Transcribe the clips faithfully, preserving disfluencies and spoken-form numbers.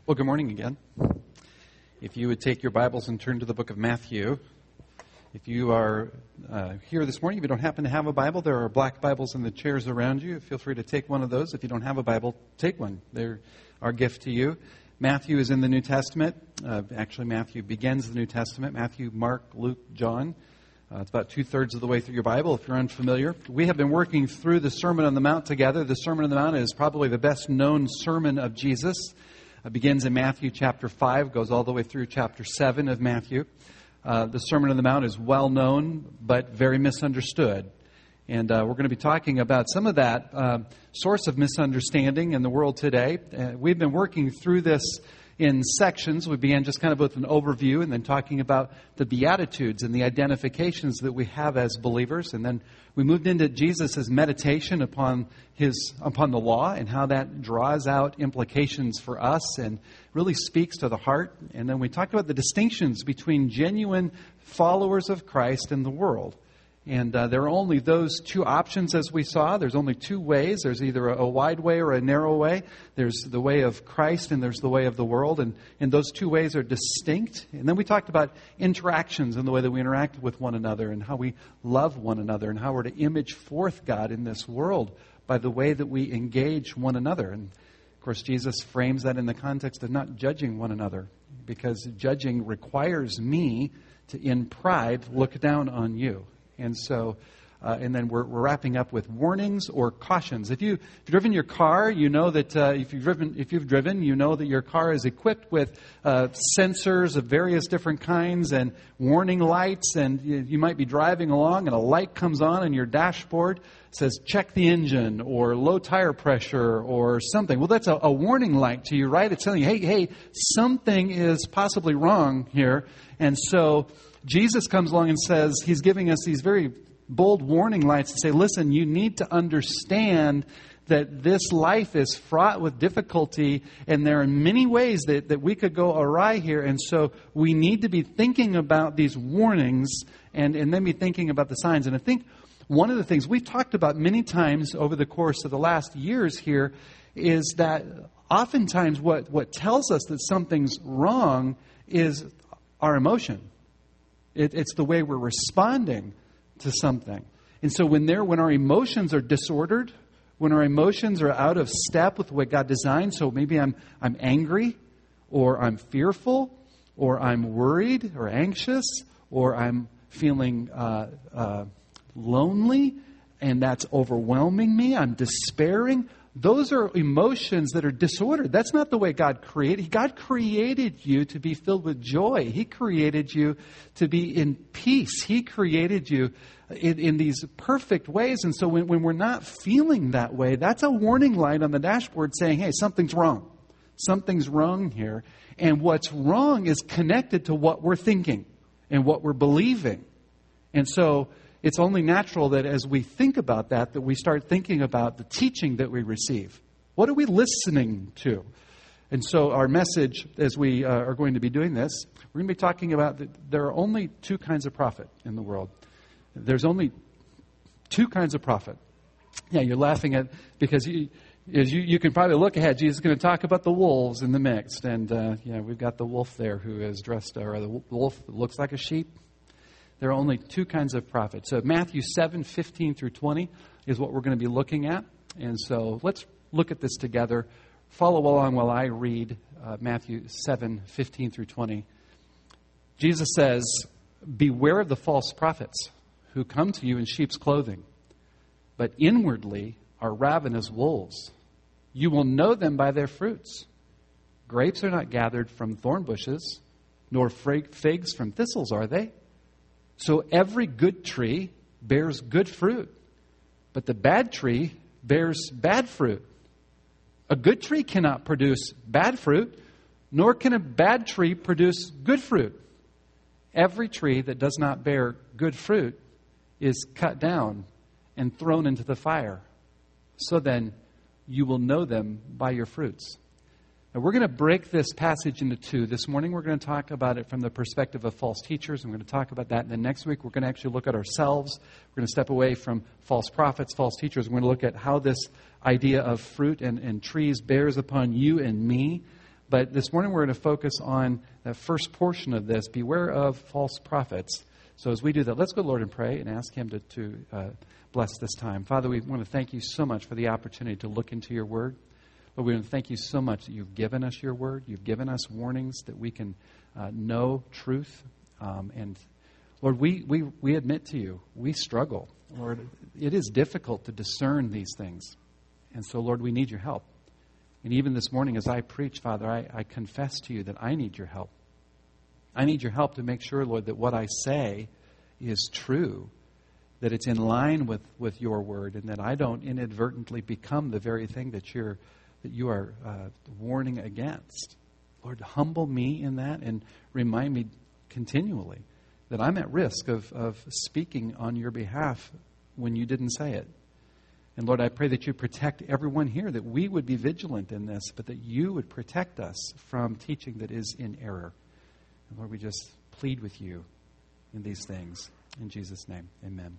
Well, good morning again. If you would take your Bibles and turn to the book of Matthew. If you are uh, here this morning, if you don't happen to have a Bible, there are black Bibles in the chairs around you. Feel free to take one of those. If you don't have a Bible, take one. They're our gift to you. Matthew is in the New Testament. Uh, actually, Matthew begins the New Testament. Matthew, Mark, Luke, John. Uh, it's about two-thirds of the way through your Bible, if you're unfamiliar. We have been working through the Sermon on the Mount together. The Sermon on the Mount is probably the best-known sermon of Jesus. It begins in Matthew chapter five, goes all the way through chapter seven of Matthew. Uh, the Sermon on the Mount is well known, but very misunderstood. And uh, we're going to be talking about some of that uh, source of misunderstanding in the world today. Uh, we've been working through this in sections. We began just kind of with an overview and then talking about the Beatitudes and the identifications that we have as believers. And then we moved into Jesus' meditation upon his upon the law and how that draws out implications for us and really speaks to the heart. And then we talked about the distinctions between genuine followers of Christ and the world. And uh, there are only those two options, as we saw. There's only two ways. There's either a, a wide way or a narrow way. There's the way of Christ and there's the way of the world. And, and those two ways are distinct. And then we talked about interactions and the way that we interact with one another and how we love one another and how we're to image forth God in this world by the way that we engage one another. And, of course, Jesus frames that in the context of not judging one another, because judging requires me to, in pride, look down on you. And so, uh, and then we're, we're wrapping up with warnings or cautions. If, you, if you've driven your car, you know that uh, if you've driven, if you've driven, you know that your car is equipped with uh, sensors of various different kinds and warning lights. And you, you might be driving along, and a light comes on in your dashboard, says check the engine or low tire pressure or something. Well, that's a, a warning light to you, right? It's telling you, hey, hey, something is possibly wrong here. And so Jesus comes along and says, he's giving us these very bold warning lights to say, listen, you need to understand that this life is fraught with difficulty, and there are many ways that, that we could go awry here. And so we need to be thinking about these warnings and, and then be thinking about the signs. And I think one of the things we've talked about many times over the course of the last years here is that oftentimes what, what tells us that something's wrong is our emotion. It, it's the way we're responding to something. And so when there, when our emotions are disordered, when our emotions are out of step with what God designed, so maybe I'm I'm angry, or I'm fearful, or I'm worried or anxious, or I'm feeling uh, uh, lonely, and that's overwhelming me, I'm despairing. Those are emotions that are disordered. That's not the way God created. God created you to be filled with joy. He created you to be in peace. He created you in, in these perfect ways. And so when, when we're not feeling that way, that's a warning light on the dashboard saying, hey, something's wrong. Something's wrong here. And what's wrong is connected to what we're thinking and what we're believing. And so it's only natural that as we think about that, that we start thinking about the teaching that we receive. What are we listening to? And so our message, as we uh, are going to be doing this, we're going to be talking about that there are only two kinds of prophet in the world. There's only two kinds of prophet. Yeah, you're laughing at, because you, as you, you can probably look ahead. Jesus is going to talk about the wolves in the mix. And uh, yeah, we've got the wolf there who is dressed, or the wolf that looks like a sheep. There are only two kinds of prophets. So Matthew seven, fifteen through twenty is what we're going to be looking at. And so let's look at this together. Follow along while I read uh, Matthew seven, fifteen through twenty. Jesus says, beware of the false prophets who come to you in sheep's clothing, but inwardly are ravenous wolves. You will know them by their fruits. Grapes are not gathered from thorn bushes, nor figs from thistles, are they? So every good tree bears good fruit, but the bad tree bears bad fruit. A good tree cannot produce bad fruit, nor can a bad tree produce good fruit. Every tree that does not bear good fruit is cut down and thrown into the fire. So then you will know them by your fruits. Now, we're going to break this passage into two. This morning, we're going to talk about it from the perspective of false teachers. I'm going to talk about that. And then next week, we're going to actually look at ourselves. We're going to step away from false prophets, false teachers. We're going to look at how this idea of fruit and, and trees bears upon you and me. But this morning we're going to focus on the first portion of this, beware of false prophets. So as we do that, let's go to the Lord and pray and ask Him to, to uh, bless this time. Father, we want to thank you so much for the opportunity to look into your word. Lord, we want to thank you so much that you've given us your word. You've given us warnings that we can uh, know truth. Um, and Lord, we, we, we admit to you, we struggle. Lord, it is difficult to discern these things. And so, Lord, we need your help. And even this morning as I preach, Father, I, I confess to you that I need your help. I need your help to make sure, Lord, that what I say is true, that it's in line with, with your word, and that I don't inadvertently become the very thing that you're that you are uh, warning against. Lord, humble me in that and remind me continually that I'm at risk of, of speaking on your behalf when you didn't say it. And Lord, I pray that you protect everyone here, that we would be vigilant in this, but that you would protect us from teaching that is in error. And Lord, we just plead with you in these things. In Jesus' name, amen.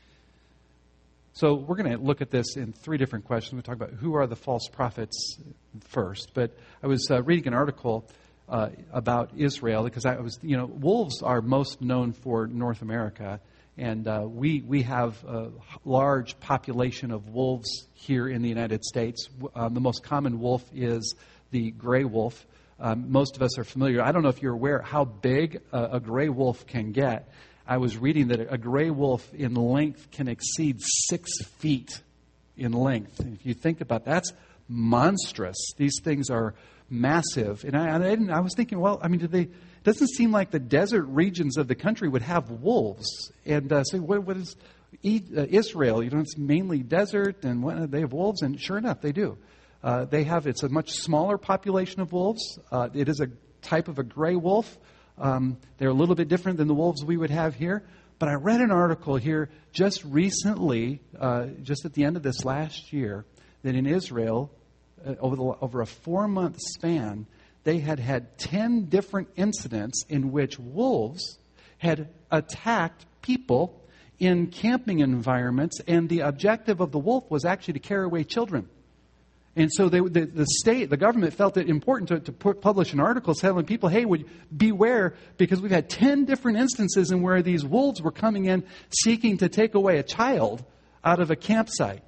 So we're going to look at this in three different questions. We'll talk about who are the false prophets first. But I was uh, reading an article uh, about Israel because I was, you know, wolves are most known for North America. And uh, we we have a large population of wolves here in the United States. Um, the most common wolf is the gray wolf. Um, most of us are familiar. I don't know if you're aware how big a, a gray wolf can get. I was reading that a gray wolf in length can exceed six feet in length. And if you think about that, that's monstrous. These things are massive. And I, and I, didn't, I was thinking, well, I mean, do they... It doesn't seem like the desert regions of the country would have wolves. And uh, so what, what is uh, Israel? You know, it's mainly desert, and what, they have wolves, and sure enough, they do. Uh, they have, it's a much smaller population of wolves. Uh, it is a type of a gray wolf. Um, they're a little bit different than the wolves we would have here. But I read an article here just recently, uh, just at the end of this last year, that in Israel, uh, over, the, over a four-month span, they had had ten different incidents in which wolves had attacked people in camping environments, and the objective of the wolf was actually to carry away children. And so they, the, the state, the government felt it important to, to put, publish an article telling people, hey, would beware, because we've had ten different instances in where these wolves were coming in seeking to take away a child out of a campsite.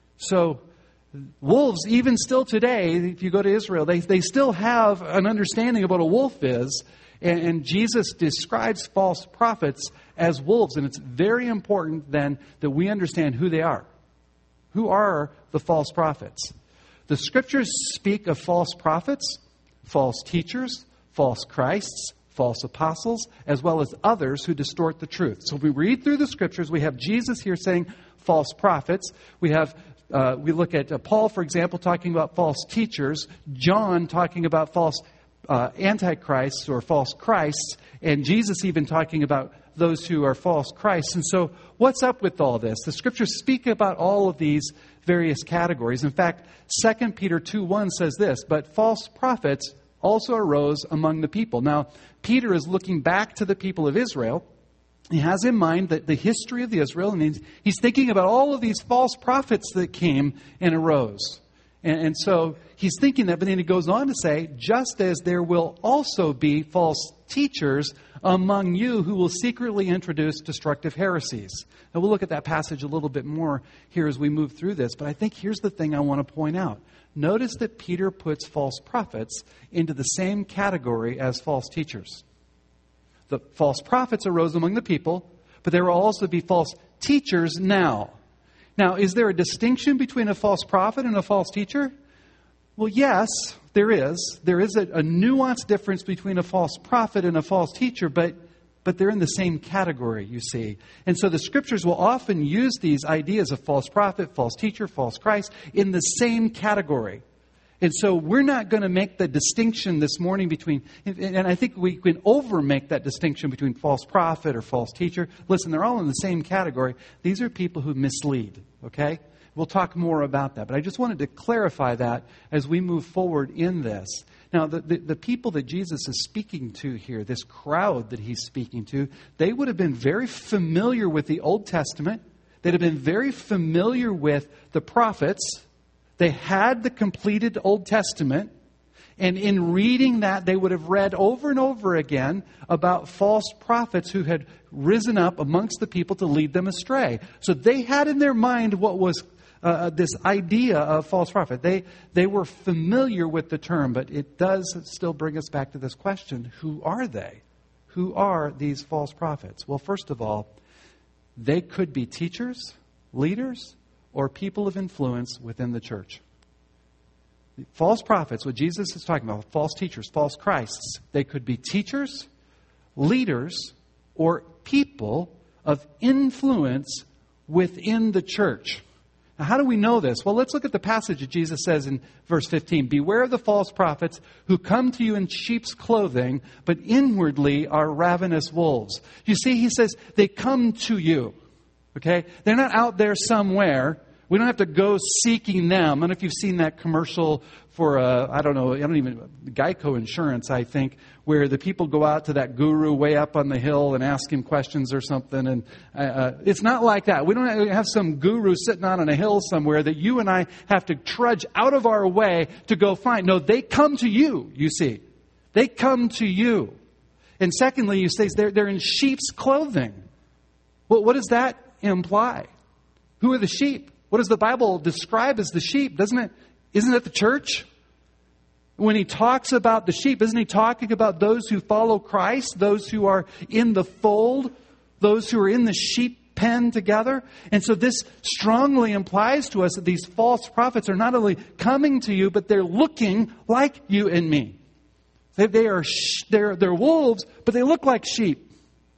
So wolves, even still today, if you go to Israel, they, they still have an understanding of what a wolf is. And, and Jesus describes false prophets as wolves. And it's very important then that we understand who they are. Who are the false prophets? The Scriptures speak of false prophets, false teachers, false Christs, false apostles, as well as others who distort the truth. So if we read through the Scriptures, we have Jesus here saying false prophets. We have Uh, we look at uh, Paul, for example, talking about false teachers. John talking about false uh, antichrists or false Christs. And Jesus even talking about those who are false Christs. And so what's up with all this? The Scriptures speak about all of these various categories. In fact, Second Peter two one says this, but false prophets also arose among the people. Now, Peter is looking back to the people of Israel. He has in mind that the history of the Israel, and he's, he's thinking about all of these false prophets that came and arose. And, and so he's thinking that, but then he goes on to say, just as there will also be false teachers among you who will secretly introduce destructive heresies. Now we'll look at that passage a little bit more here as we move through this, but I think here's the thing I want to point out. Notice that Peter puts false prophets into the same category as false teachers. The false prophets arose among the people, but there will also be false teachers now. Now, is there a distinction between a false prophet and a false teacher? Well, yes, there is. There is a, a nuanced difference between a false prophet and a false teacher, but, but they're in the same category, you see. And so the Scriptures will often use these ideas of false prophet, false teacher, false Christ in the same category. And so we're not going to make the distinction this morning between, and I think we can over make that distinction between false prophet or false teacher. Listen, they're all in the same category. These are people who mislead, okay? We'll talk more about that. But I just wanted to clarify that as we move forward in this. Now, the, the, the people that Jesus is speaking to here, this crowd that he's speaking to, they would have been very familiar with the Old Testament. They'd have been very familiar with the prophets. They had the completed Old Testament, And in reading that, they would have read over and over again about false prophets who had risen up amongst the people to lead them astray. So they had in their mind what was uh, this idea of false prophet. They, they were familiar with the term, but it does still bring us back to this question: who are they? Who are these false prophets? Well, first of all, they could be teachers, leaders, or people of influence within the church. False prophets, what Jesus is talking about, false teachers, false Christs, they could be teachers, leaders, or people of influence within the church. Now, how do we know this? Well, let's look at the passage that Jesus says in verse fifteen. Beware of the false prophets who come to you in sheep's clothing, but inwardly are ravenous wolves. You see, he says they come to you. Okay? They're not out there somewhere. We don't have to go seeking them. I don't know if you've seen that commercial for, uh, I don't know, I don't even, Geico Insurance, I think, where the people go out to that guru way up on the hill and ask him questions or something. And uh, it's not like that. We don't have some guru sitting out on a hill somewhere that you and I have to trudge out of our way to go find. No, they come to you, you see. They come to you. And secondly, you say they're, they're in sheep's clothing. Well, what does that imply? Who are the sheep? What does the Bible describe as the sheep? Doesn't it? Isn't it the church? When he talks about the sheep, isn't he talking about those who follow Christ, those who are in the fold, those who are in the sheep pen together? And so this strongly implies to us that these false prophets are not only coming to you, but they're looking like you and me. They, they are they're they're wolves, but they look like sheep.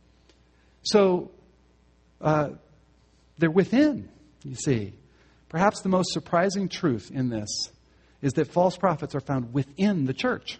So uh, they're within. You see. Perhaps the most surprising truth in this is that false prophets are found within the church.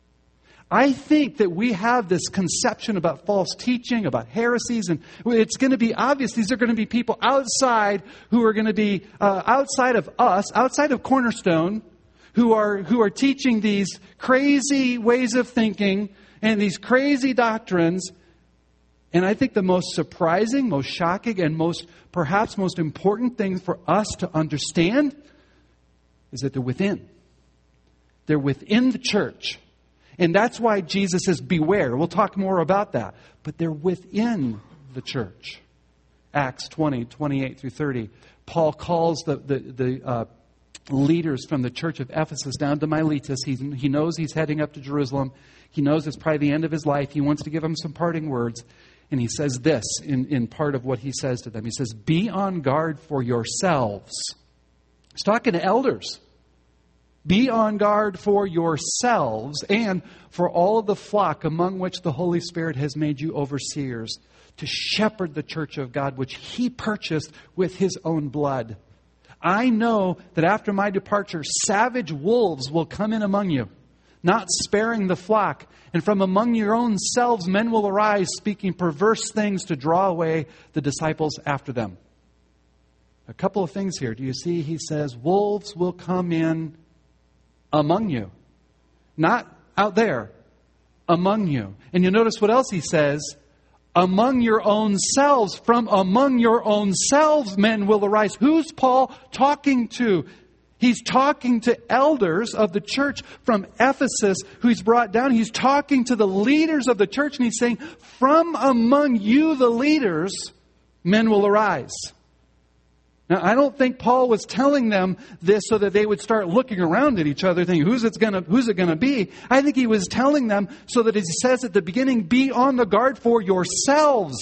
I think that we have this conception about false teaching, about heresies, and it's going to be obvious these are going to be people outside who are going to be uh, outside of us, outside of Cornerstone, who are who are teaching these crazy ways of thinking and these crazy doctrines. And I think the most surprising, most shocking, and most perhaps most important thing for us to understand is that they're within. They're within the church. And that's why Jesus says, beware. We'll talk more about that. But they're within the church. Acts twenty, twenty-eight through thirty. Paul calls the, the, the uh, leaders from the church of Ephesus down to Miletus. He's, he knows he's heading up to Jerusalem. He knows it's probably the end of his life. He wants to give them some parting words. And he says this in, in part of what he says to them. He says, be on guard for yourselves. He's talking to elders. Be on guard for yourselves and for all of the flock among which the Holy Spirit has made you overseers to shepherd the church of God, which he purchased with his own blood. I know that after my departure, savage wolves will come in among you, not sparing the flock. And from among your own selves men will arise, speaking perverse things to draw away the disciples after them. A couple of things here. Do you see? He says, wolves will come in among you. Not out there. Among you. And you notice what else he says? Among your own selves. From among your own selves men will arise. Who's Paul talking to? He's talking to elders of the church from Ephesus who he's brought down. He's talking to the leaders of the church and he's saying, from among you, the leaders, men will arise. Now, I don't think Paul was telling them this so that they would start looking around at each other thinking, who's it gonna, who's it going to be? I think he was telling them so that, as he says at the beginning, be on the guard for yourselves.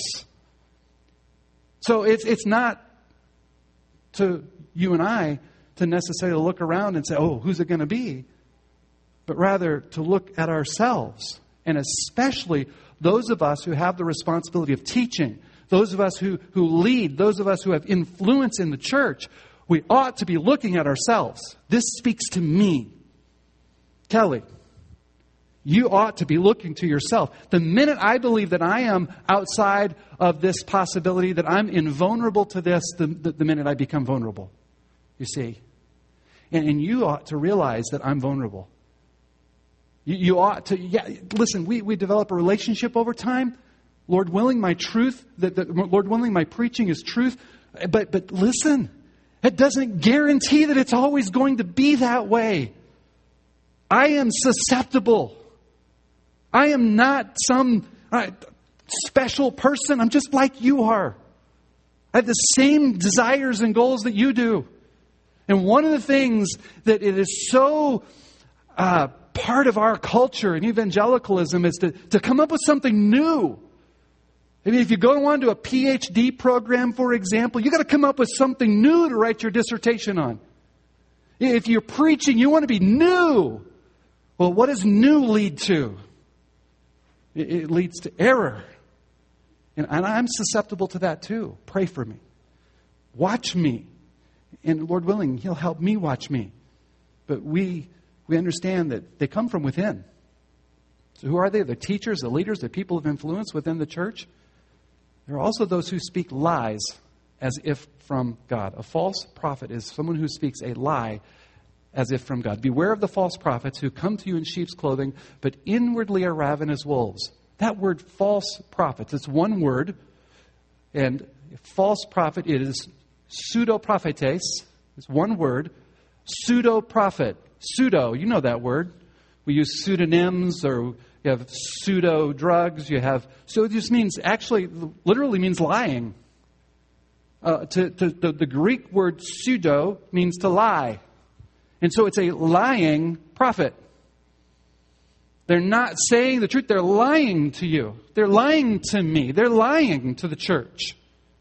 So it's, it's not to you and I to necessarily look around and say, oh, who's it going to be? But rather to look at ourselves. And especially those of us who have the responsibility of teaching, those of us who, who lead, those of us who have influence in the church, we ought to be looking at ourselves. This speaks to me. Kelly, you ought to be looking to yourself. The minute I believe that I am outside of this possibility, that I'm invulnerable to this, the, the, the minute I become vulnerable. You see? And, and you ought to realize that I'm vulnerable. You, you ought to, yeah, listen, we, we develop a relationship over time. Lord willing, my truth, that, that Lord willing, my preaching is truth. But, but listen, it doesn't guarantee that it's always going to be that way. I am susceptible. I am not some uh, special person. I'm just like you are. I have the same desires and goals that you do. And one of the things that it is so uh, part of our culture and evangelicalism is to, to come up with something new. I mean, if you go on to a P H D program, for example, you got to come up with something new to write your dissertation on. If you're preaching, you want to be new. Well, what does new lead to? It, it leads to error. And, and I'm susceptible to that too. Pray for me. Watch me. And Lord willing, He'll help me watch me. But we we understand that they come from within. So who are they? They're teachers, the leaders, the people of influence within the church. There are also those who speak lies as if from God. A false prophet is someone who speaks a lie as if from God. Beware of the false prophets who come to you in sheep's clothing, but inwardly are ravenous wolves. That word false prophets, it's one word. And false prophet is pseudo-prophetes. It's one word. Pseudo-prophet. Pseudo, you know that word. We use pseudonyms, or you have pseudo drugs. You have so it just means actually literally means lying. Uh, to, to the, the Greek word pseudo means to lie, and so it's a lying prophet. They're not saying the truth. They're lying to you. They're lying to me. They're lying to the church.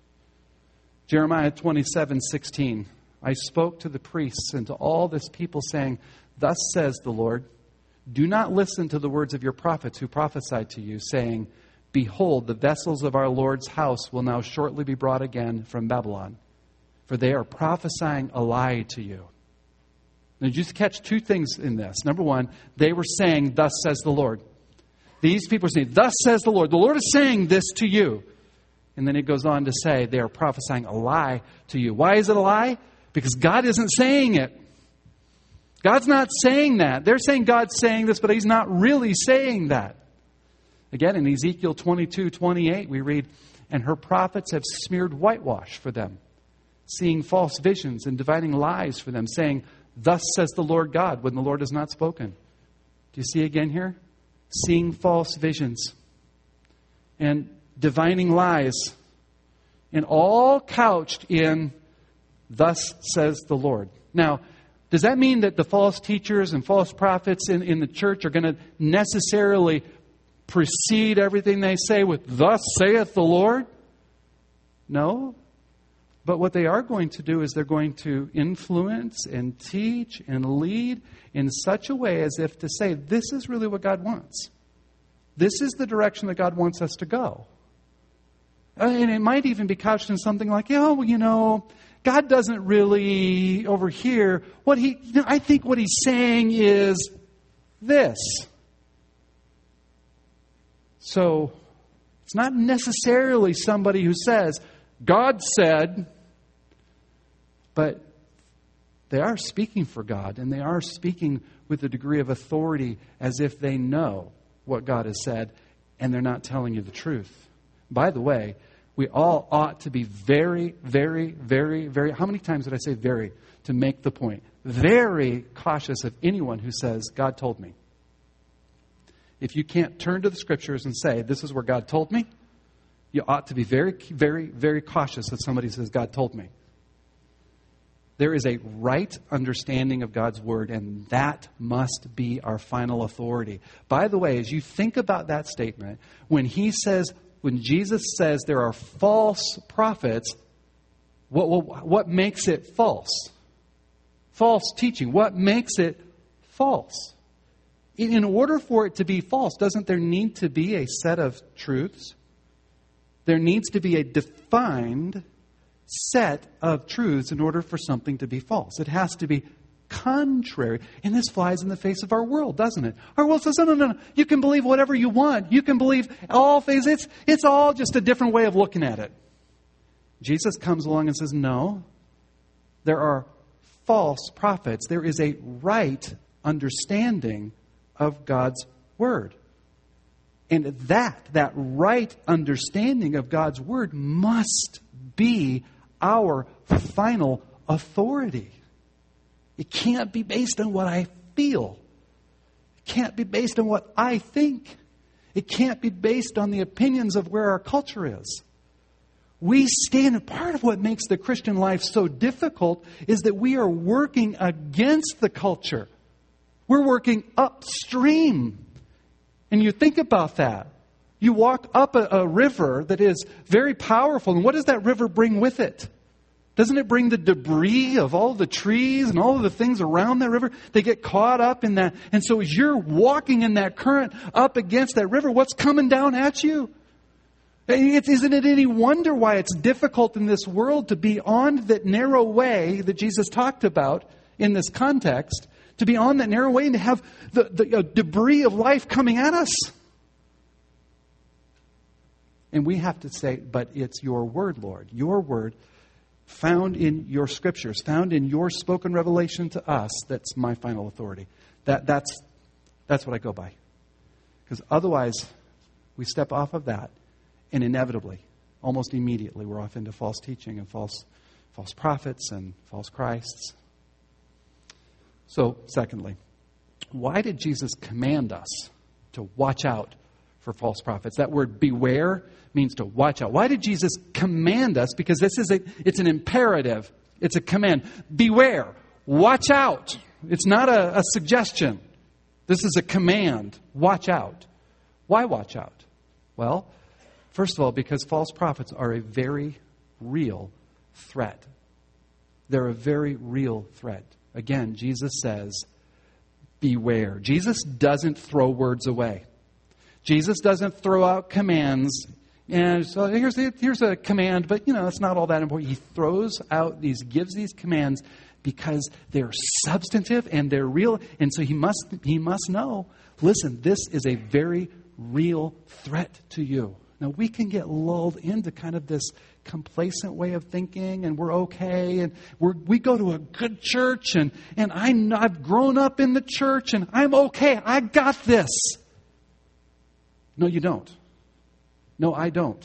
Jeremiah twenty-seven sixteen. I spoke to the priests and to all this people, saying, "Thus says the Lord, do not listen to the words of your prophets who prophesied to you, saying, behold, the vessels of our Lord's house will now shortly be brought again from Babylon. For they are prophesying a lie to you." Now, just catch two things in this. Number one, they were saying, "Thus says the Lord." These people are saying, "Thus says the Lord." The Lord is saying this to you. And then it goes on to say, they are prophesying a lie to you. Why is it a lie? Because God isn't saying it. God's not saying that. They're saying God's saying this, but He's not really saying that. Again, in Ezekiel twenty-two twenty-eight, we read, "And her prophets have smeared whitewash for them, seeing false visions and divining lies for them, saying, thus says the Lord God," when the Lord has not spoken. Do you see again here? Seeing false visions and divining lies, and all couched in, "Thus says the Lord." Now, does that mean that the false teachers and false prophets in, in the church are going to necessarily precede everything they say with, "Thus saith the Lord"? No. But what they are going to do is they're going to influence and teach and lead in such a way as if to say, this is really what God wants. This is the direction that God wants us to go. And it might even be couched in something like, oh, well, you know, God doesn't really over here. What he, you know, I think what He's saying is this. So it's not necessarily somebody who says, God said, but they are speaking for God, and they are speaking with a degree of authority as if they know what God has said, and they're not telling you the truth. By the way, we all ought to be very, very, very, very, how many times did I say very to make the point? Very cautious of anyone who says, God told me. If you can't turn to the Scriptures and say, this is where God told me, you ought to be very, very, very cautious if somebody says, God told me. There is a right understanding of God's Word, and that must be our final authority. By the way, as you think about that statement, when he says, when Jesus says there are false prophets, what, what, what makes it false? False teaching. What makes it false? In order for it to be false, doesn't there need to be a set of truths? There needs to be a defined set of truths in order for something to be false. It has to be contrary. And this flies in the face of our world, doesn't it? Our world says, no, no, no, no. You can believe whatever you want. You can believe all things. It's, it's all just a different way of looking at it. Jesus comes along and says, no, there are false prophets. There is a right understanding of God's Word. And that, that right understanding of God's Word must be our final authority. It can't be based on what I feel. can't be based on what I think. It can't be based on the opinions of where our culture is. We stand, and part of what makes the Christian life so difficult is that we are working against the culture. We're working upstream. And you think about that. You walk up a, a river that is very powerful, and what does that river bring with it? Doesn't it bring the debris of all the trees and all of the things around that river? They get caught up in that. And so as you're walking in that current up against that river, what's coming down at you? It, isn't it any wonder why it's difficult in this world to be on that narrow way that Jesus talked about in this context, to be on that narrow way and to have the, the uh, debris of life coming at us? And we have to say, but it's your word, Lord, your word, found in your scriptures, found in your spoken revelation to us, that's my final authority. That, that's, that's what I go by. Because otherwise, we step off of that, and inevitably, almost immediately, we're off into false teaching and false, false prophets and false Christs. So, secondly, why did Jesus command us to watch out for false prophets? That word beware means to watch out. Why did Jesus command us? Because this is a, it's an imperative. It's a command. Beware. Watch out. It's not a, a suggestion. This is a command. Watch out. Why watch out? Well, first of all, because false prophets are a very real threat. They're a very real threat. Again, Jesus says, beware. Jesus doesn't throw words away. Jesus doesn't throw out commands. And so here's, here's a command, but, you know, it's not all that important. He throws out these, gives these commands because they're substantive and they're real. And so he must, he must know, listen, this is a very real threat to you. Now, we can get lulled into kind of this complacent way of thinking, and we're okay, and we're, we go to a good church, and, and I, I've grown up in the church, and I'm okay. I got this. No, you don't. No, I don't.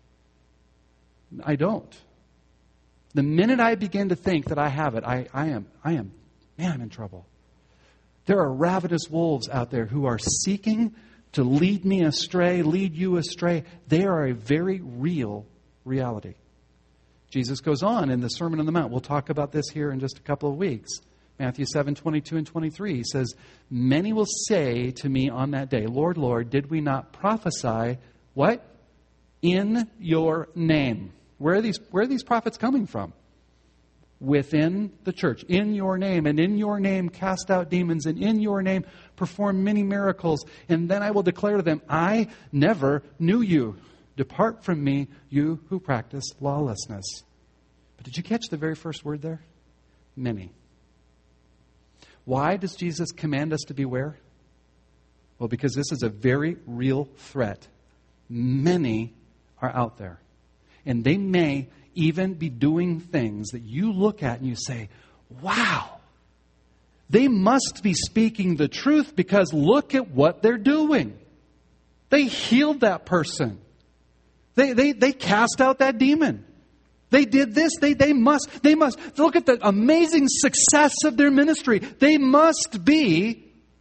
I don't. The minute I begin to think that I have it, I, I am, I am, man, I'm in trouble. There are ravenous wolves out there who are seeking to lead me astray, lead you astray. They are a very real reality. Jesus goes on in the Sermon on the Mount. We'll talk about this here in just a couple of weeks. Matthew seven, twenty-two and twenty-three, he says, many will say to me on that day, Lord, Lord, did we not prophesy, what? In your name. Where are these, where are these prophets coming from? Within the church. In your name. And in your name cast out demons. And in your name perform many miracles. And then I will declare to them, I never knew you. Depart from me, you who practice lawlessness. But did you catch the very first word there? Many. Why does Jesus command us to beware? Well, because this is a very real threat. Many are out there. And they may even be doing things that you look at and you say, wow, they must be speaking the truth because look at what they're doing. They healed that person. They, they, they cast out that demon. They did this. They, they must, they must. Look at the amazing success of their ministry. They must be.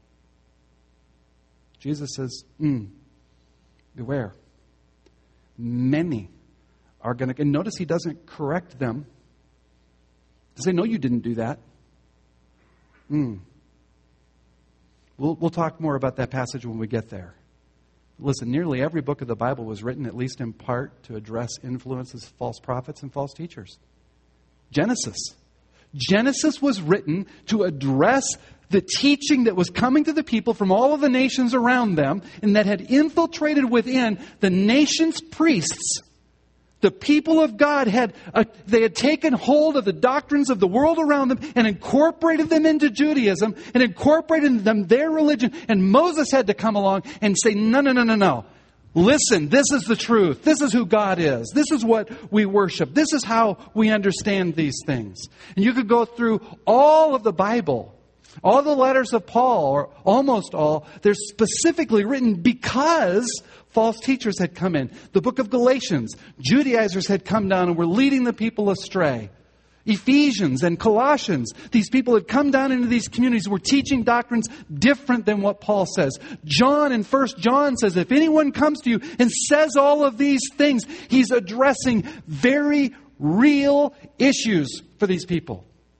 Jesus says, mm, beware. Many are going to, and notice he doesn't correct them. He say, no, you didn't do that. Mm. We'll, we'll talk more about that passage when we get there. Listen, nearly every book of the Bible was written, at least in part, to address influences of false prophets and false teachers. Genesis. Genesis was written to address the teaching that was coming to the people from all of the nations around them and that had infiltrated within the nation's priests. The people of God had, uh, they had taken hold of the doctrines of the world around them and incorporated them into Judaism and incorporated them their religion. And Moses had to come along and say, no, no, no, no, no. Listen, this is the truth. This is who God is. This is what we worship. This is how we understand these things. And you could go through all of the Bible. All the letters of Paul, or almost all, they're specifically written because false teachers had come in. The book of Galatians, Judaizers had come down and were leading the people astray. Ephesians and Colossians, these people had come down into these communities, were teaching doctrines different than what Paul says. John in First John says, if anyone comes to you and says all of these things, he's addressing very real issues for these people.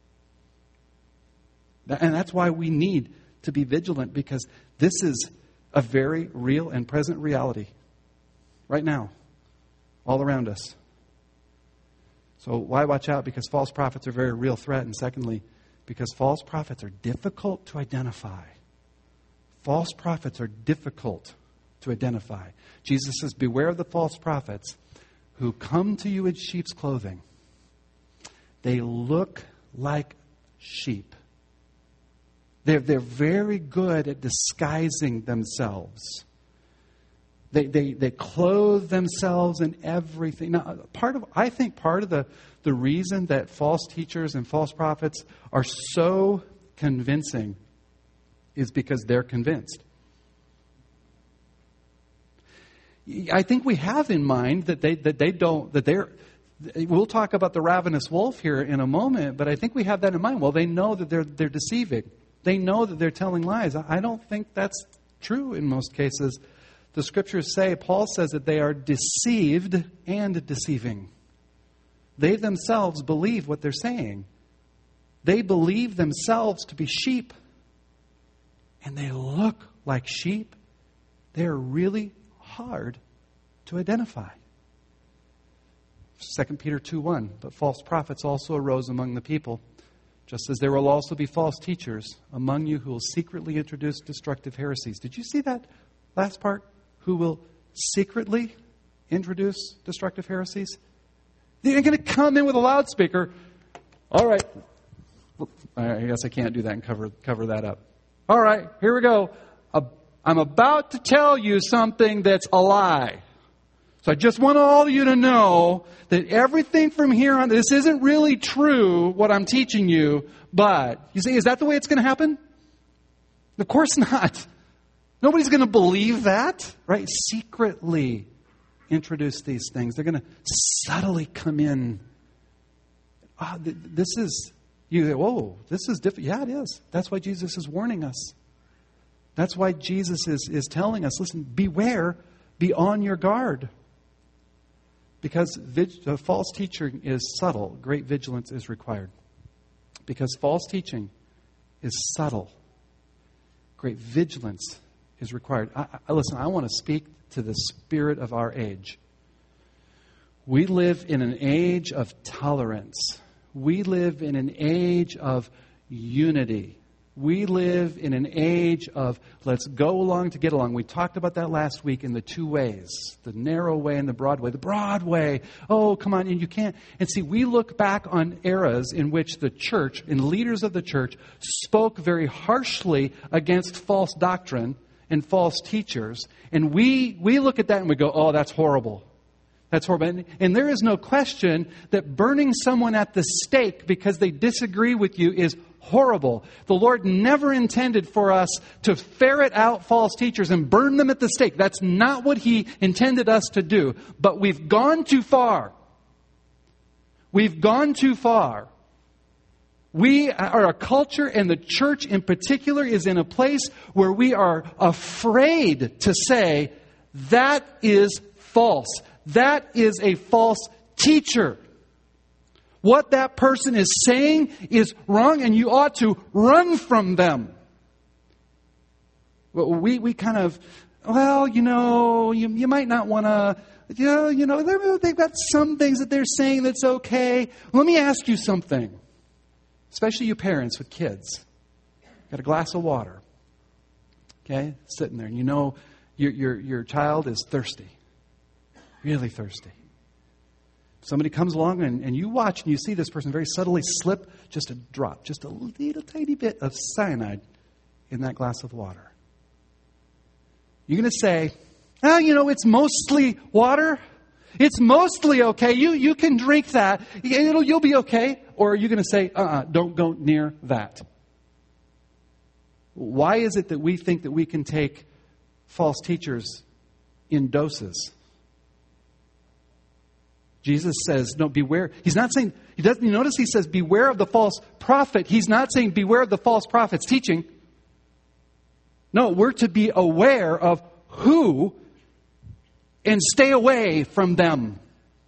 And that's why we need to be vigilant, because this is a very real and present reality right now, all around us. So why watch out? Because false prophets are a very real threat. And secondly, because false prophets are difficult to identify. False prophets are difficult to identify. Jesus says, beware of the false prophets who come to you in sheep's clothing. They look like sheep. They're, they're very good at disguising themselves. They, they they clothe themselves in everything. Now, part of I think part of the, the reason that false teachers and false prophets are so convincing is because they're convinced. I think we have in mind that they that they don't that they're. We'll talk about the ravenous wolf here in a moment, but I think we have that in mind. Well, they know that they're they're deceiving. They know that they're telling lies. I don't think that's true in most cases. The scriptures say, Paul says that they are deceived and deceiving. They themselves believe what they're saying. They believe themselves to be sheep. And they look like sheep. They're really hard to identify. Second Peter two one, but false prophets also arose among the people, just as there will also be false teachers among you who will secretly introduce destructive heresies. Did you see that last part? Who will secretly introduce destructive heresies? They're going to come in with a loudspeaker. All right. I guess I can't do that and cover cover that up. All right, here we go. I'm about to tell you something that's a lie. So I just want all of you to know that everything from here on, this isn't really true, what I'm teaching you, but, you see, is that the way it's going to happen? Of course not. Nobody's going to believe that, right? Secretly introduce these things. They're going to subtly come in. Oh, th- this is, you. Whoa, this is different. Yeah, it is. That's why Jesus is warning us. That's why Jesus is, is telling us, listen, beware, be on your guard. Because vig- uh, false teaching is subtle, great vigilance is required. Because false teaching is subtle, great vigilance is required. I, I, listen, I want to speak to the spirit of our age. We live in an age of tolerance. We live in an age of unity. We live in an age of let's go along to get along. We talked about that last week in the two ways, the narrow way and the broad way. The broad way, oh, come on, and you can't. And see, we look back on eras in which the church and leaders of the church spoke very harshly against false doctrine and false teachers. And we we look at that and we go, oh, that's horrible. That's horrible. And, and there is no question that burning someone at the stake because they disagree with you is horrible. The Lord never intended for us to ferret out false teachers and burn them at the stake. That's not what He intended us to do. But we've gone too far. We've gone too far. We are a culture, and the church in particular is in a place where we are afraid to say, that is false. That is a false teacher. What that person is saying is wrong, and you ought to run from them. Well, we we kind of, well, you know, you, you might not want to, you know, you know, they've got some things that they're saying that's okay. Let me ask you something, especially you parents with kids. Got a glass of water, okay, sitting there, and you know your your your child is thirsty, really thirsty. Somebody comes along and, and you watch and you see this person very subtly slip just a drop, just a little tiny bit of cyanide in that glass of water. You're going to say, oh, you know, it's mostly water. It's mostly okay. You you can drink that. It'll, you'll be okay. Or are you going to say, uh-uh, don't go near that? Why is it that we think that we can take false teachers in doses? Jesus says, no, beware. He's not saying, he doesn't, you notice he says, beware of the false prophet. He's not saying, beware of the false prophet's teaching. No, we're to be aware of who and stay away from them.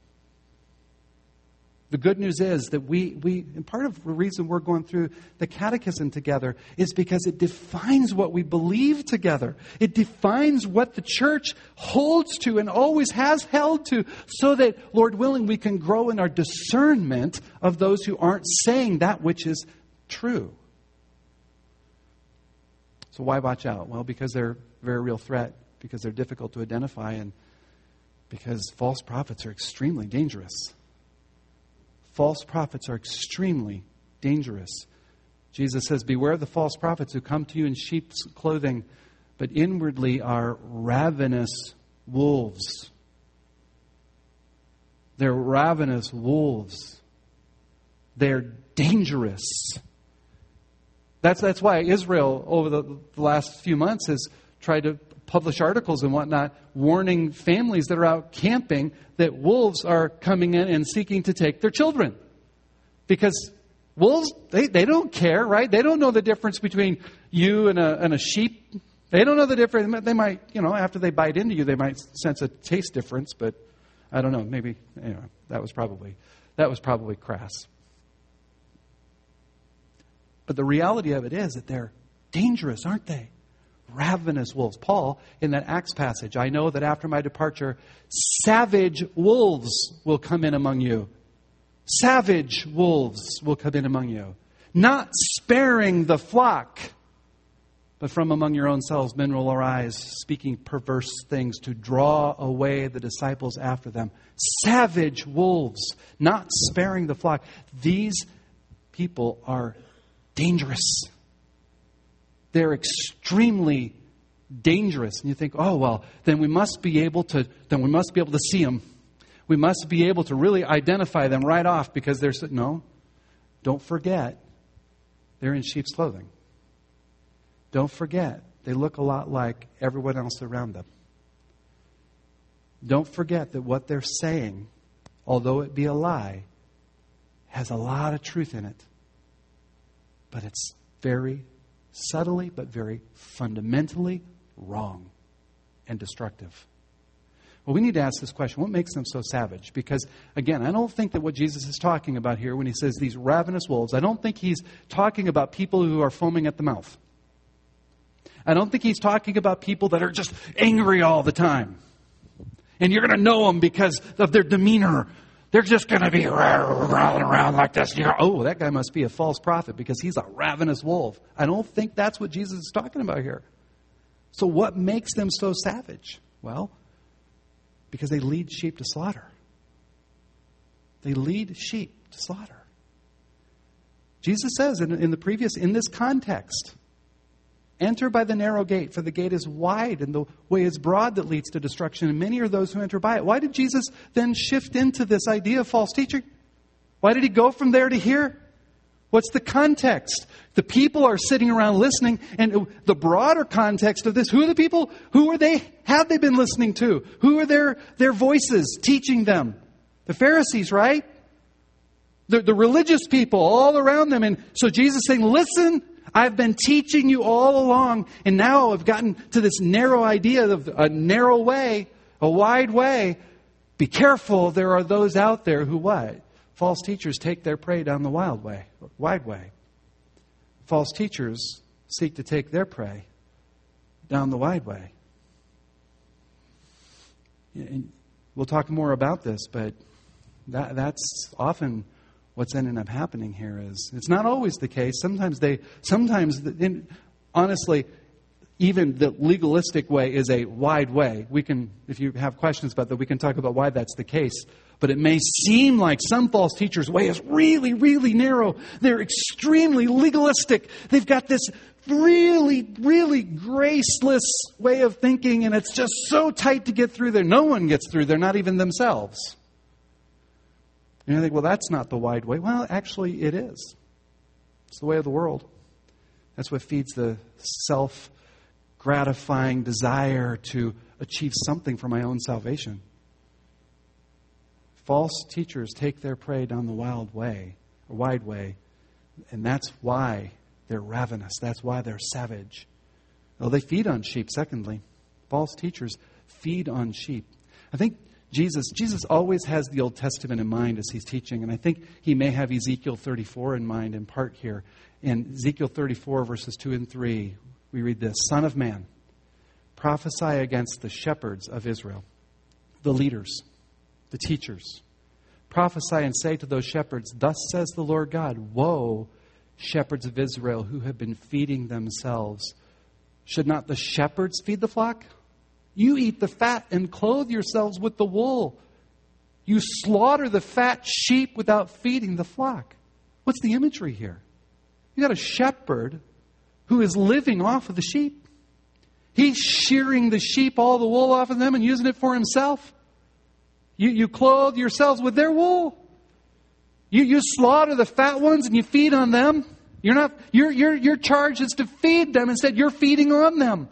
The good news is that we, we, and part of the reason we're going through the catechism together is because it defines what we believe together. It defines what the church holds to and always has held to, so that, Lord willing, we can grow in our discernment of those who aren't saying that which is true. So why watch out? Well, because they're a very real threat, because they're difficult to identify, and because false prophets are extremely dangerous. False prophets are extremely dangerous. Jesus says, beware of the false prophets who come to you in sheep's clothing, but inwardly are ravenous wolves. They're ravenous wolves. They're dangerous. That's, that's why Israel, over the, the last few months, has tried to publish articles and whatnot warning families that are out camping that wolves are coming in and seeking to take their children. Because wolves, they, they don't care, right? They don't know the difference between you and a, and a sheep. They don't know the difference. They might, you know, after they bite into you, they might sense a taste difference, but I don't know. Maybe, you know, that was probably, that was probably crass. But the reality of it is that they're dangerous, aren't they? Ravenous wolves. Paul, in that Acts passage, I know that after my departure, savage wolves will come in among you. Savage wolves will come in among you. Not sparing the flock, but from among your own selves men will arise, speaking perverse things to draw away the disciples after them. Savage wolves, not sparing the flock. These people are dangerous. They're extremely dangerous. And you think, oh, well, then we must be able to, then we must be able to see them. We must be able to really identify them right off because they're, no, don't forget, they're in sheep's clothing. Don't forget, they look a lot like everyone else around them. Don't forget that what they're saying, although it be a lie, has a lot of truth in it. But it's very subtly, but very fundamentally wrong and destructive. Well, we need to ask this question. What makes them so savage? Because, again, I don't think that what Jesus is talking about here when he says these ravenous wolves, I don't think he's talking about people who are foaming at the mouth. I don't think he's talking about people that are just angry all the time. And you're going to know them because of their demeanor. They're just going to be rolling around like this. You go, oh, that guy must be a false prophet because he's a ravenous wolf. I don't think that's what Jesus is talking about here. So what makes them so savage? Well, because they lead sheep to slaughter. They lead sheep to slaughter. Jesus says in, in the previous, in this context, enter by the narrow gate, for the gate is wide and the way is broad that leads to destruction, and many are those who enter by it. Why did Jesus then shift into this idea of false teaching? Why did he go from there to here? What's the context? The people are sitting around listening, and the broader context of this, who are the people? Who are they? Have they been listening to? Who are their, their voices teaching them? The Pharisees, right? The, the religious people all around them. And so Jesus is saying, listen, I've been teaching you all along, and now I've gotten to this narrow idea of a narrow way, a wide way. Be careful, there are those out there who what? False teachers take their prey down the wild way, wide way. False teachers seek to take their prey down the wide way. And we'll talk more about this, but that, that's often what's ending up happening here. Is it's not always the case. Sometimes they, sometimes, in, honestly, even the legalistic way is a wide way. We can, if you have questions about that, we can talk about why that's the case. But it may seem like some false teachers' way is really, really narrow. They're extremely legalistic. They've got this really, really graceless way of thinking, and it's just so tight to get through there. No one gets through there, not even themselves. And you think, well, that's not the wide way. Well, actually, it is. It's the way of the world. That's what feeds the self-gratifying desire to achieve something for my own salvation. False teachers take their prey down the wild way, or wide way, and that's why they're ravenous. That's why they're savage. Well, they feed on sheep, secondly. False teachers feed on sheep. I think Jesus, Jesus always has the Old Testament in mind as he's teaching, and I think he may have Ezekiel thirty-four in mind in part here. In Ezekiel thirty-four, verses two and three, we read this: Son of man, prophesy against the shepherds of Israel, the leaders, the teachers. Prophesy and say to those shepherds, thus says the Lord God, woe, shepherds of Israel who have been feeding themselves. Should not the shepherds feed the flock? You eat the fat and clothe yourselves with the wool. You slaughter the fat sheep without feeding the flock. What's the imagery here? You got a shepherd who is living off of the sheep. He's shearing the sheep, all the wool off of them, and using it for himself. You, you clothe yourselves with their wool. You, you slaughter the fat ones and you feed on them. You're not. Your your your charge is to feed them. Instead, you're feeding on them.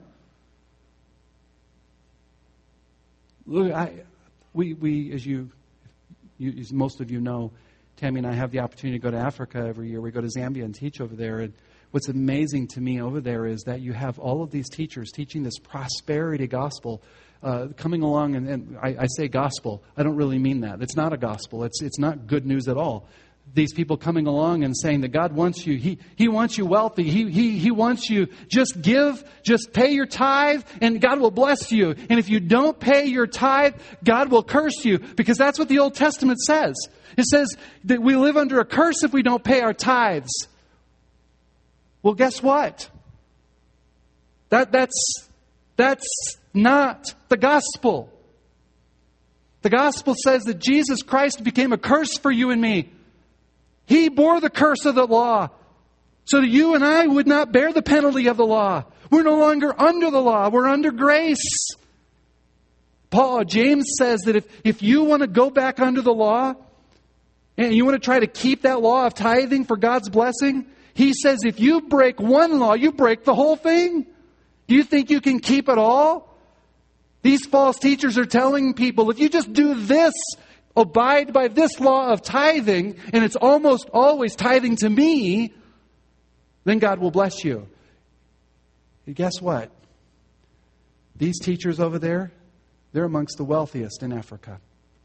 Look, I, we we as you, you, as most of you know, Tammy and I have the opportunity to go to Africa every year. We go to Zambia and teach over there. And what's amazing to me over there is that you have all of these teachers teaching this prosperity gospel, uh, coming along. And, and I, I say gospel. I don't really mean that. It's not a gospel. It's it's not good news at all. These people coming along and saying that God wants you. He He wants you wealthy. He He He wants you. Just give. Just pay your tithe, and God will bless you. And if you don't pay your tithe, God will curse you, because that's what the Old Testament says. It says that we live under a curse if we don't pay our tithes. Well, guess what? That that's that's not the gospel. The gospel says that Jesus Christ became a curse for you and me. He bore the curse of the law so that you and I would not bear the penalty of the law. We're no longer under the law. We're under grace. Paul, James says that if, if you want to go back under the law and you want to try to keep that law of tithing for God's blessing, he says if you break one law, you break the whole thing. Do you think you can keep it all? These false teachers are telling people, if you just do this, abide by this law of tithing, and it's almost always tithing to me, then God will bless you. And guess what? These teachers over there, they're amongst the wealthiest in Africa.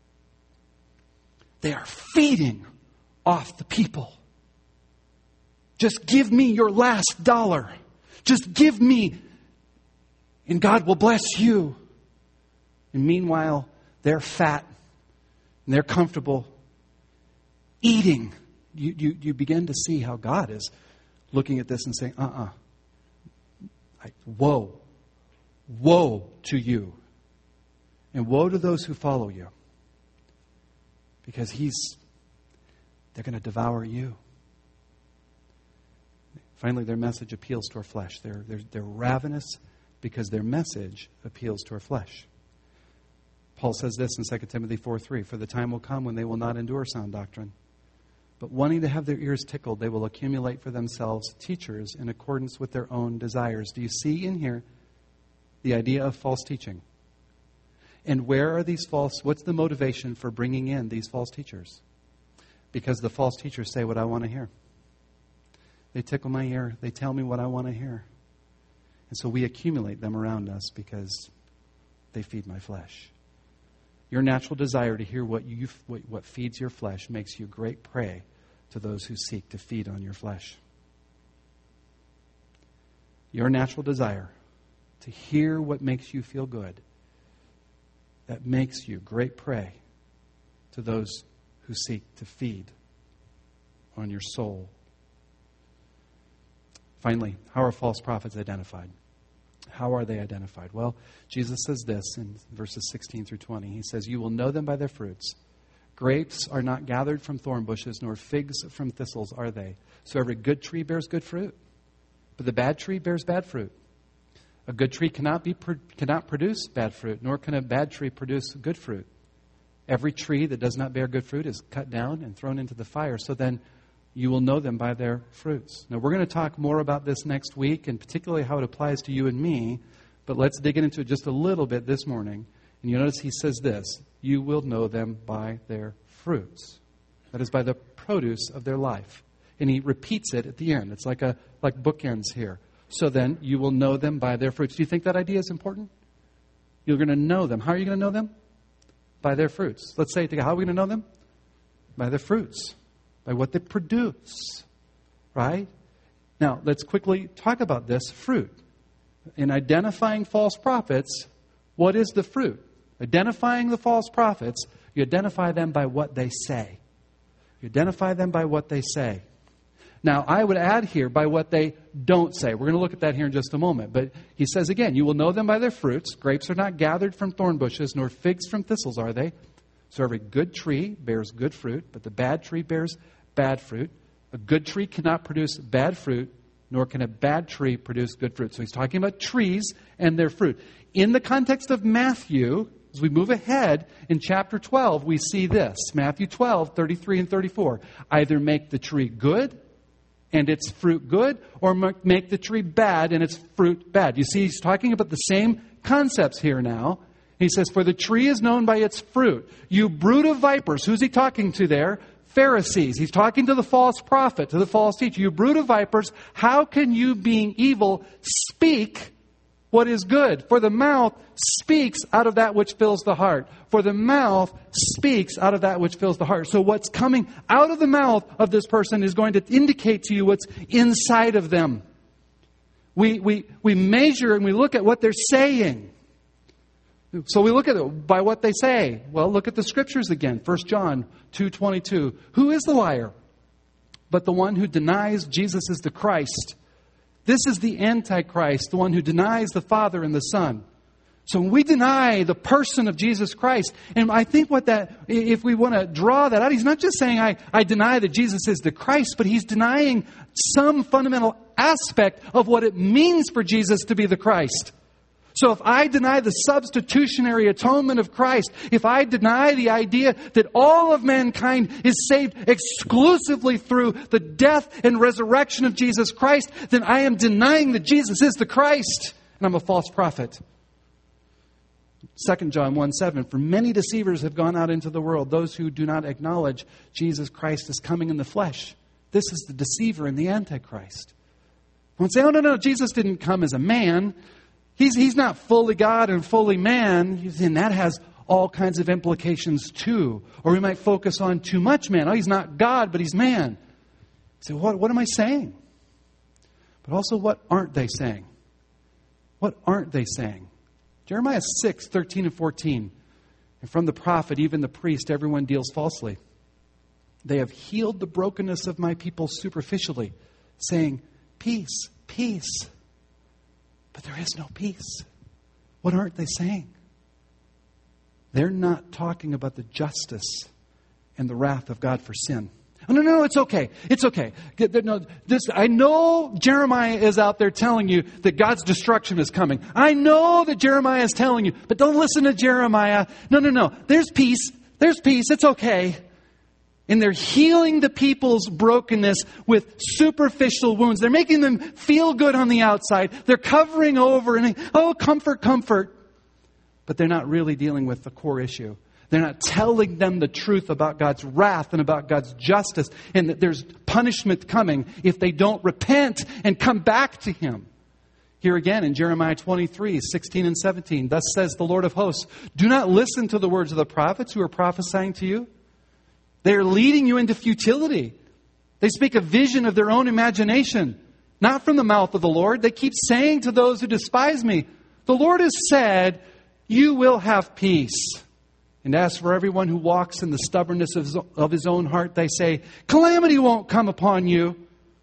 They are feeding off the people. Just give me your last dollar. Just give me, and God will bless you. And meanwhile, they're fat. And they're comfortable eating. You, you, you begin to see how God is looking at this and saying, uh-uh. I, woe. Woe to you. And woe to those who follow you. Because he's, they're going to devour you. Finally, their message appeals to our flesh. They're, they're, they're ravenous because their message appeals to our flesh. Paul says this in Second Timothy four three, for the time will come when they will not endure sound doctrine, but wanting to have their ears tickled, they will accumulate for themselves teachers in accordance with their own desires. Do you see in here the idea of false teaching? And where are these false, what's the motivation for bringing in these false teachers? Because the false teachers say what I want to hear. They tickle my ear. They tell me what I want to hear. And so we accumulate them around us because they feed my flesh. Your natural desire to hear what you what, what feeds your flesh makes you great prey to those who seek to feed on your flesh. Your natural desire to hear what makes you feel good, that makes you great prey to those who seek to feed on your soul. Finally, how are false prophets identified? How are they identified? Well, Jesus says this in verses sixteen through twenty. He says, you will know them by their fruits. Grapes are not gathered from thorn bushes, nor figs from thistles are they. So every good tree bears good fruit, but the bad tree bears bad fruit. A good tree cannot be cannot produce bad fruit, nor can a bad tree produce good fruit. Every tree that does not bear good fruit is cut down and thrown into the fire. So then you will know them by their fruits. Now, we're going to talk more about this next week, and particularly how it applies to you and me. But let's dig into it just a little bit this morning And you notice he says this, you will know them by their fruits. That is, by the produce of their life. And he repeats it at the end. It's like a like bookends here. So then, you will know them by their fruits. Do you think that idea is important? You're going to know them. How are you going to know them? By their fruits. Let's say it together. How are we going to know them? By their fruits. By what they produce. Right? Now, let's quickly talk about this fruit. In identifying false prophets, what is the fruit? Identifying the false prophets, you identify them by what they say. You identify them by what they say. Now, I would add here by what they don't say. We're going to look at that here in just a moment. But he says again, you will know them by their fruits. Grapes are not gathered from thorn bushes, nor figs from thistles, are they? So every good tree bears good fruit, but the bad tree bears bad fruit. A good tree cannot produce bad fruit, nor can a bad tree produce good fruit. So he's talking about trees and their fruit. In the context of Matthew, as we move ahead in chapter twelve, we see this. Matthew twelve, thirty-three and thirty-four. Either make the tree good and its fruit good, or make the tree bad and its fruit bad. You see, he's talking about the same concepts here now. He says, for the tree is known by its fruit. You brood of vipers. Who's he talking to there? Pharisees. He's talking to the false prophet, to the false teacher. You brood of vipers, how can you, being evil, speak what is good? For the mouth speaks out of that which fills the heart. For the mouth speaks out of that which fills the heart. So what's coming out of the mouth of this person is going to indicate to you what's inside of them. We, we, we measure and we look at what they're saying. So we look at it by what they say. Well, look at the scriptures again. First John two twenty-two. Who is the liar? But the one who denies Jesus is the Christ. This is the Antichrist, the one who denies the Father and the Son. So when we deny the person of Jesus Christ, and I think what that, if we want to draw that out, he's not just saying I, I deny that Jesus is the Christ, but he's denying some fundamental aspect of what it means for Jesus to be the Christ. So if I deny the substitutionary atonement of Christ, if I deny the idea that all of mankind is saved exclusively through the death and resurrection of Jesus Christ, then I am denying that Jesus is the Christ, and I'm a false prophet. Second John one seven, for many deceivers have gone out into the world, those who do not acknowledge Jesus Christ is coming in the flesh. This is the deceiver and the Antichrist. One say, oh, no, no, Jesus didn't come as a man. He's, he's not fully God and fully man, and that has all kinds of implications too. Or we might focus on too much man. Oh, he's not God, but he's man. So what, what am I saying? But also, what aren't they saying? What aren't they saying? Jeremiah six, thirteen and fourteen. And from the prophet, even the priest, everyone deals falsely. They have healed the brokenness of my people superficially, saying, peace, peace. But there is no peace. What aren't they saying? They're not talking about the justice and the wrath of God for sin. Oh, no, no, no, it's okay. It's okay. No, this, I know Jeremiah is out there telling you that God's destruction is coming. I know that Jeremiah is telling you, but don't listen to Jeremiah. No, no, no. There's peace. There's peace. It's okay. And they're healing the people's brokenness with superficial wounds. They're making them feel good on the outside. They're covering over and, oh, comfort, comfort. But they're not really dealing with the core issue. They're not telling them the truth about God's wrath and about God's justice, and that there's punishment coming if they don't repent and come back to Him. Here again in Jeremiah twenty-three, sixteen and seventeen, thus says the Lord of hosts, do not listen to the words of the prophets who are prophesying to you. They are leading you into futility. They speak a vision of their own imagination, not from the mouth of the Lord. They keep saying to those who despise me, the Lord has said, you will have peace. And as for everyone who walks in the stubbornness of his, of his own heart, they say, calamity won't come upon you.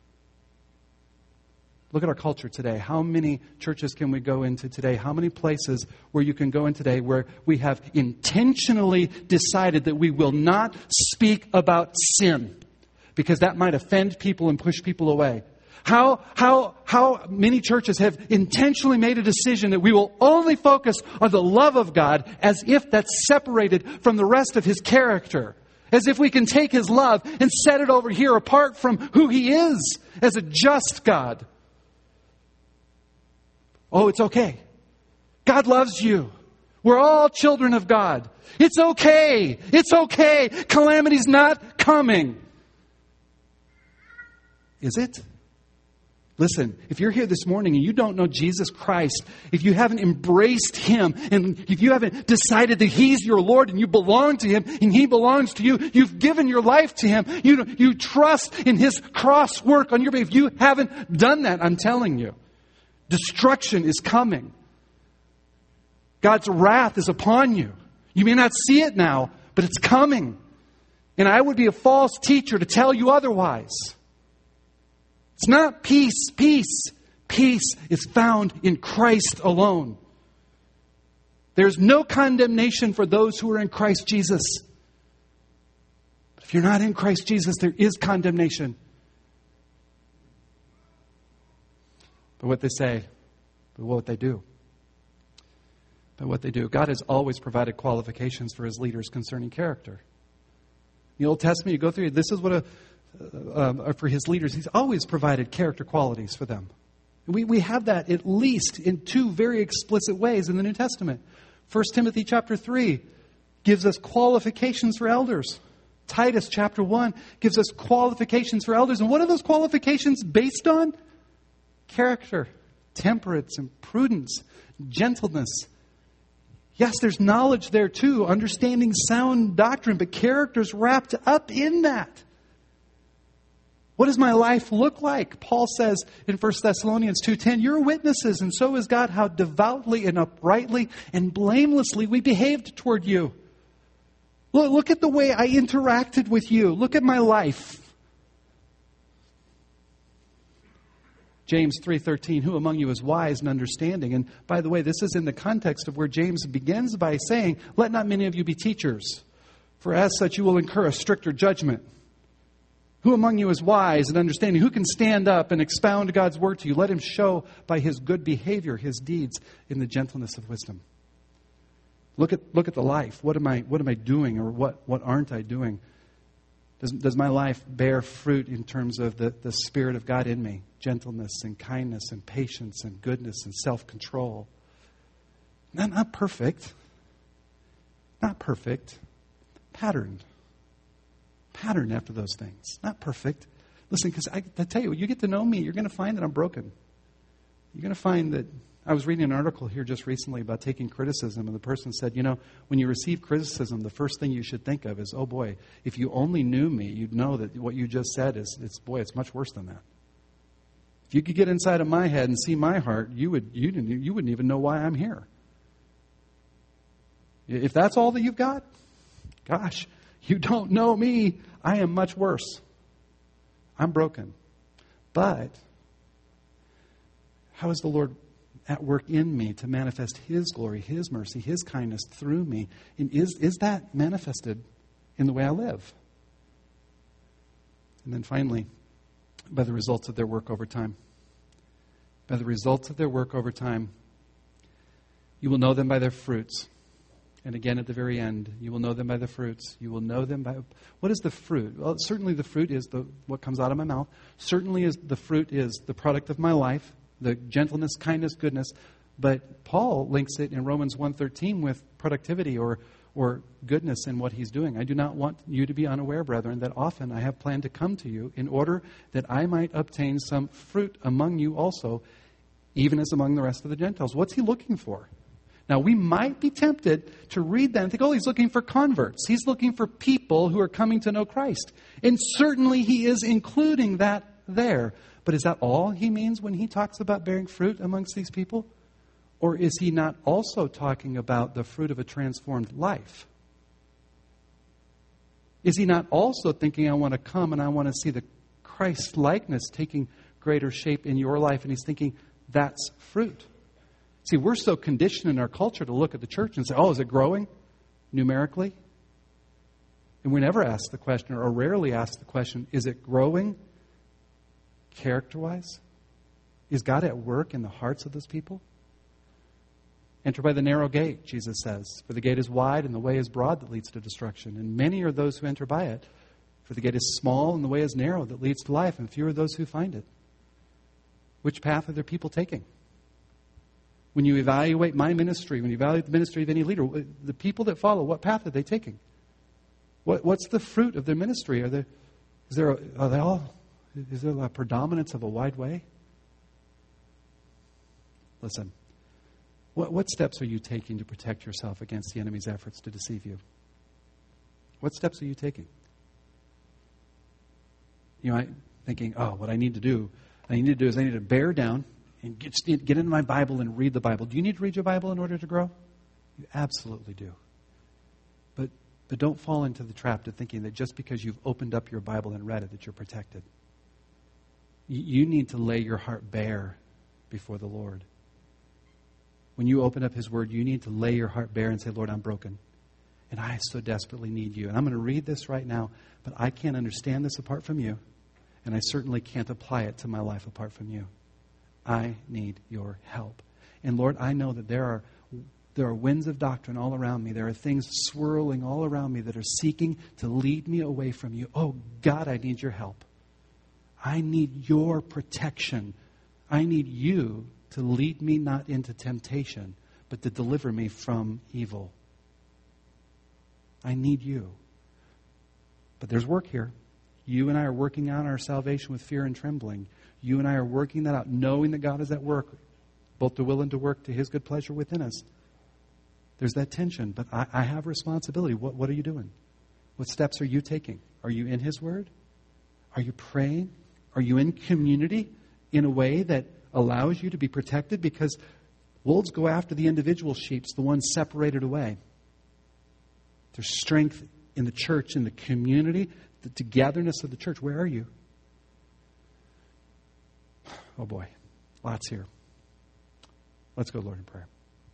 Look at our culture today. How many churches can we go into today? How many places where you can go in today where we have intentionally decided that we will not speak about sin because that might offend people and push people away? How, how, how many churches have intentionally made a decision that we will only focus on the love of God as if that's separated from the rest of His character? As if we can take His love and set it over here apart from who He is as a just God. Oh, it's okay. God loves you. We're all children of God. It's okay. It's okay. Calamity's not coming. Is it? Listen, if you're here this morning and you don't know Jesus Christ, if you haven't embraced Him, and if you haven't decided that He's your Lord and you belong to Him and He belongs to you, you've given your life to Him, you, you trust in His cross work on your behalf. If you haven't done that, I'm telling you, destruction is coming. God's wrath is upon you. You may not see it now, but it's coming. And I would be a false teacher to tell you otherwise. It's not peace, peace. Peace is found in Christ alone. There's no condemnation for those who are in Christ Jesus. But if you're not in Christ Jesus, there is condemnation. But what they say, but what they do. But what they do. God has always provided qualifications for His leaders concerning character. In the Old Testament, you go through, this is what a Uh, for His leaders, He's always provided character qualities for them. We, we have that at least in two very explicit ways in the New Testament. First Timothy chapter three gives us qualifications for elders. Titus chapter one gives us qualifications for elders. And what are those qualifications based on? Character, temperance, and prudence, gentleness. Yes, there's knowledge there too, understanding sound doctrine, but character's wrapped up in that. What does my life look like? Paul says in First Thessalonians two ten, you're witnesses, and so is God, how devoutly and uprightly and blamelessly we behaved toward you. Look, look at the way I interacted with you. Look at my life. James three thirteen, who among you is wise and understanding? And by the way, this is in the context of where James begins by saying, let not many of you be teachers, for as such you will incur a stricter judgment. Who among you is wise and understanding? Who can stand up and expound God's word to you? Let him show by his good behavior his deeds in the gentleness of wisdom. Look at look at the life. What am I what am I doing, or what, what aren't I doing? Does, does my life bear fruit in terms of the, the Spirit of God in me? Gentleness and kindness and patience and goodness and self-control. Not, not perfect. Not perfect. Patterned. Pattern after those things. Not perfect. Listen, because I, I tell you, when you get to know me, you're going to find that I'm broken. You're going to find that... I was reading an article here just recently about taking criticism, and the person said, you know, when you receive criticism, the first thing you should think of is, oh boy, if you only knew me, you'd know that what you just said is, it's boy, it's much worse than that. If you could get inside of my head and see my heart, you would you didn't you wouldn't even know why I'm here. If that's all that you've got, gosh, you don't know me. I am much worse. I'm broken. But how is the Lord at work in me to manifest His glory, His mercy, His kindness through me? And is, is that manifested in the way I live? And then finally, by the results of their work over time. By the results of their work over time. You will know them by their fruits. And again, at the very end, you will know them by the fruits. You will know them by... What is the fruit? Well, certainly the fruit is the what comes out of my mouth. Certainly is the fruit is the product of my life. The gentleness, kindness, goodness. But Paul links it in Romans one thirteen with productivity or or goodness in what he's doing. I do not want you to be unaware, brethren, that often I have planned to come to you in order that I might obtain some fruit among you also, even as among the rest of the Gentiles. What's he looking for? Now, we might be tempted to read that and think, oh, he's looking for converts. He's looking for people who are coming to know Christ. And certainly he is including that there. But is that all he means when he talks about bearing fruit amongst these people? Or is he not also talking about the fruit of a transformed life? Is he not also thinking, I want to come and I want to see the Christ-likeness taking greater shape in your life? And he's thinking, that's fruit. See, we're so conditioned in our culture to look at the church and say, oh, is it growing numerically? And we never ask the question, or rarely ask the question, is it growing character-wise? Is God at work in the hearts of those people? Enter by the narrow gate, Jesus says. For the gate is wide and the way is broad that leads to destruction. And many are those who enter by it. For the gate is small and the way is narrow that leads to life. And few are those who find it. Which path are their people taking? When you evaluate my ministry, when you evaluate the ministry of any leader, the people that follow, what path are they taking? What, what's the fruit of their ministry? Are there, is there a, are they all, is there a predominance of a wide way? Listen, what, what steps are you taking to protect yourself against the enemy's efforts to deceive you? What steps are you taking? You know, I, thinking, oh, what I need to do, I need to do is I need to bear down and get, get into my Bible and read the Bible. Do you need to read your Bible in order to grow? You absolutely do. But but don't fall into the trap to thinking that just because you've opened up your Bible and read it, that you're protected. You, you need to lay your heart bare before the Lord. When you open up His Word, you need to lay your heart bare and say, Lord, I'm broken. And I so desperately need you. And I'm going to read this right now, but I can't understand this apart from you. And I certainly can't apply it to my life apart from you. I need your help. And Lord, I know that there are there are winds of doctrine all around me. There are things swirling all around me that are seeking to lead me away from you. Oh, God, I need your help. I need your protection. I need you to lead me not into temptation, but to deliver me from evil. I need you. But there's work here. You and I are working out our salvation with fear and trembling. You and I are working that out, knowing that God is at work, both to will and to work to His good pleasure within us. There's that tension, but I, I have responsibility. What, what are you doing? What steps are you taking? Are you in His Word? Are you praying? Are you in community in a way that allows you to be protected? Because wolves go after the individual sheep, the ones separated away. There's strength in the church, in the community, the togetherness of the church. Where are you? Oh boy, lots here. Let's go, Lord, in prayer.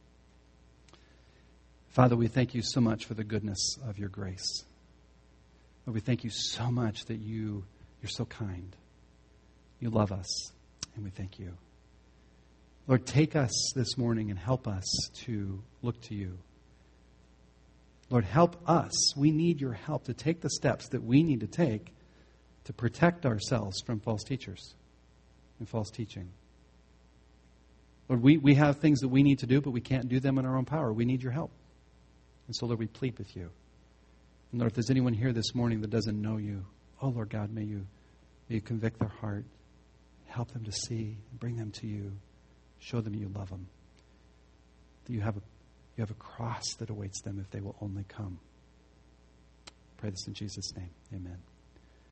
Father, we thank you so much for the goodness of your grace. Lord, we thank you so much that you, you're so kind. You love us, and we thank you. Lord, take us this morning and help us to look to you. Lord, help us. We need your help to take the steps that we need to take to protect ourselves from false teachers and false teaching. Lord, we, we have things that we need to do, but we can't do them in our own power. We need your help. And so, Lord, we plead with you. And Lord, if there's anyone here this morning that doesn't know you, oh, Lord God, may you, may you convict their heart, help them to see, bring them to you, show them you love them, that you have a, you have a cross that awaits them if they will only come. Pray this in Jesus' name. Amen.